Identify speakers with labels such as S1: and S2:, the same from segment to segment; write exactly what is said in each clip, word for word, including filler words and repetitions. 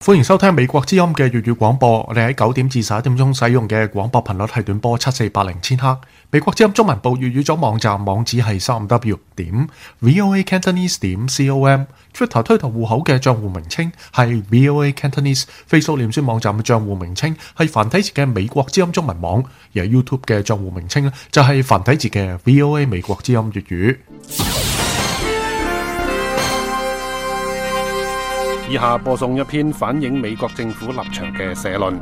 S1: 歡迎收聽美國之音嘅粵語廣播。我哋喺九點至十一點鐘使用嘅廣播頻率係短波七四八零千赫。美國之音中文部粵語組網站網址係三 w 點 voa cantonese 點 com。Twitter 推特戶口嘅賬戶名稱係 voa cantonese。Facebook 臉書網站嘅賬戶名稱係繁體字嘅美國之音中文網，而 YouTube 嘅賬戶名稱就係繁體字嘅 voa 美國之音粵語。
S2: 以下播送一篇反映美國政府立場嘅社論。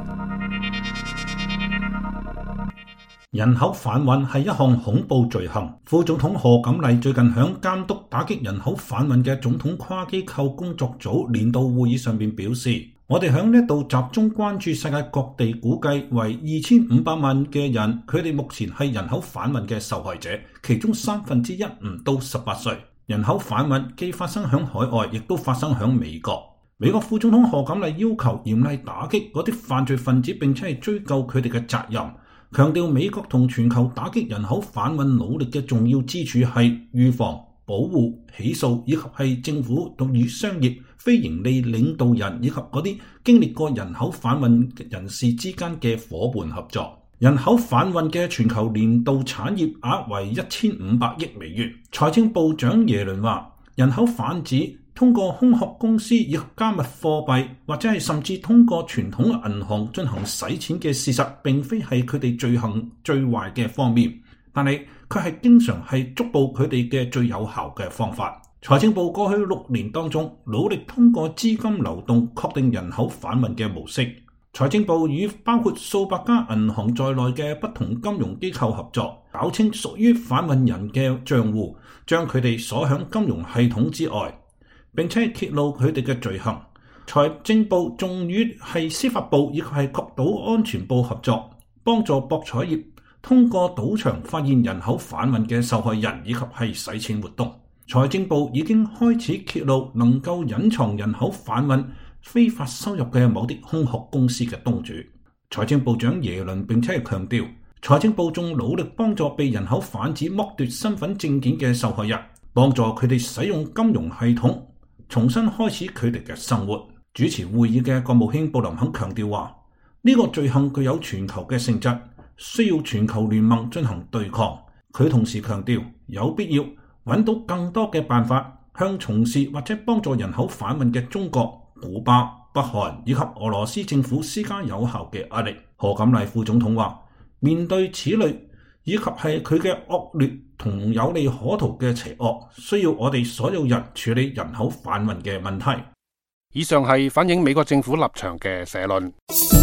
S3: 人口販運係一項恐怖罪行。副總統賀錦麗最近響監督打擊人口販運嘅總統跨機構工作組年度會議上面表示，我哋響呢度集中關注世界各地估計為二千五百萬嘅人，佢哋目前係人口販運嘅受害者，其中三分之一唔到十八歲。人口販運既發生響海外，亦都發生響美國。美國副總統賀錦麗要求嚴厲打擊嗰啲犯罪分子，並且係追究佢哋嘅責任，強調美國同全球打擊人口販運努力嘅重要之處係預防、保護、起訴，以及係政府同與商業、非營利領導人以及嗰啲經歷過人口販運人士之間嘅夥伴合作。人口販運嘅全球年度產業額為一千五百億美元。財政部長耶倫話，人口販子通過空殼公司以及加密貨幣，或者係甚至通過傳統銀行進行洗錢嘅事實，並非係佢哋罪行最壞嘅方面，但係佢係經常係捉捕佢哋嘅最有效嘅方法。財政部過去六年當中，努力通過資金流動確定人口販運嘅模式。財政部與包括數百家銀行在內嘅不同金融機構合作，搞清屬於販運人嘅賬戶，將佢哋鎖響金融系統之外，並且揭露佢哋嘅罪行。財政部仲與係司法部以及係國土安全部合作，幫助博彩業通過賭場發現人口販運嘅受害人以及係洗錢活動。財政部已經開始揭露能夠隱藏人口販運非法收入嘅某啲空殼公司嘅東主。財政部長耶倫並且係強調，財政部仲努力幫助被人口販子剝奪身份證件嘅受害人，幫助佢哋使用金融系統重新開始佢哋嘅生活。主持會議嘅國務卿布林肯強調話，呢個罪行具有全球嘅性質，需要全球聯盟進行對抗。佢同時強調，有必要揾到更多嘅辦法，向從事或者幫助人口販運嘅中國、古巴、北韓以及俄羅斯政府施加有效嘅壓力。賀錦麗副總統話，面對此類以及係佢嘅惡劣同有利可圖嘅邪惡，需要我哋所有人處理人口販運嘅問題。
S2: 以上係反映美國政府立場嘅社論。